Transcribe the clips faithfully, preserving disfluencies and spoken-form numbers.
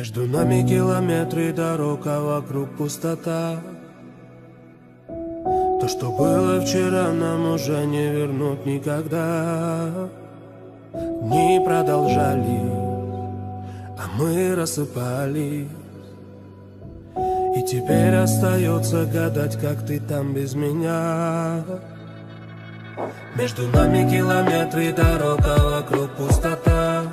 Между нами километры дорог, а вокруг пустота. То, что было вчера, нам уже не вернуть никогда. Дни продолжались, а мы рассыпались. И теперь остается гадать, как ты там без меня. Между нами километры дорог, а вокруг пустота.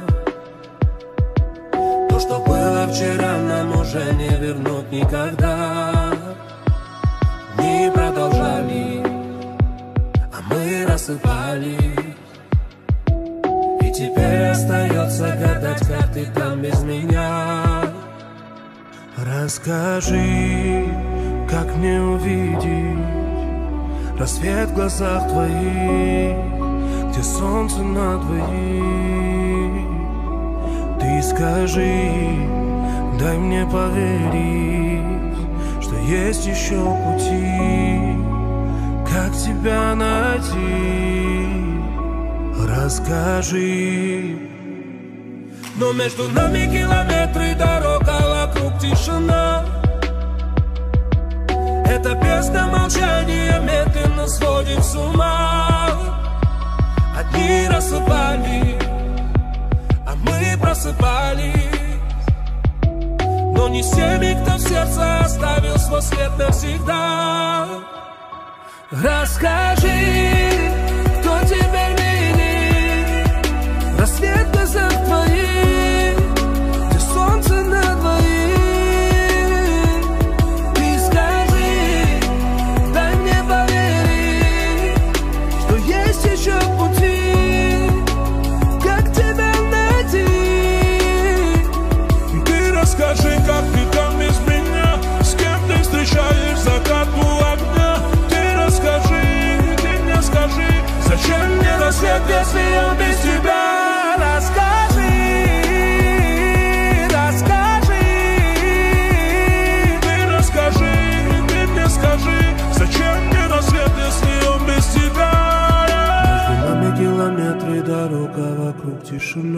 То, что было вчера, нам уже не вернуть никогда. Дни продолжались, а мы рассыпались. И теперь остается гадать, как ты там без меня. Расскажи, как мне увидеть рассвет в глазах твоих, где солнце на двоих. Ты скажи, дай мне поверить, что есть еще пути, как тебя найти. Расскажи. Но между нами километры дорог, а вокруг тишина. Эта песня молчания медленно сводит с ума. Одни рассыпались, а мы просыпались. Но не с теми, кто в сердце оставил свой след навсегда. Расскажи, кто теперь видит рассвет в глазах твоих, где солнце на двоих. Ты скажи, дай мне поверить, что есть еще пути, как тебя найти. Ты расскажи, как ты там без меня, с кем ты встречаешь закат у огня. Ты расскажи, ты мне скажи, зачем мне рассвет, если он без тебя. Расскажи, расскажи. Ты расскажи, ты мне скажи, зачем мне рассвет, если он без тебя. Между нами километры дорог, а вокруг тишина.